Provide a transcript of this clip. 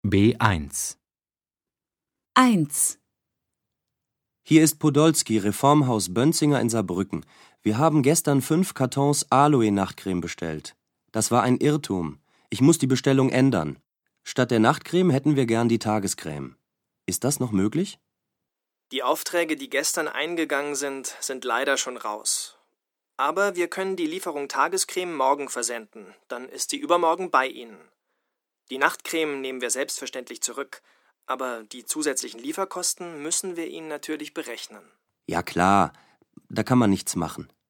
B1 1. Hier ist Podolski, Reformhaus Bönzinger in Saarbrücken. Wir haben gestern 5 Kartons Aloe-Nachtcreme bestellt. Das war ein Irrtum. Ich muss die Bestellung ändern. Statt der Nachtcreme hätten wir gern die Tagescreme. Ist das noch möglich? Die Aufträge, die gestern eingegangen sind, sind leider schon raus. Aber wir können die Lieferung Tagescreme morgen versenden. Dann ist sie übermorgen bei Ihnen. Die Nachtcreme nehmen wir selbstverständlich zurück. Aber die zusätzlichen Lieferkosten müssen wir Ihnen natürlich berechnen. Ja klar, da kann man nichts machen.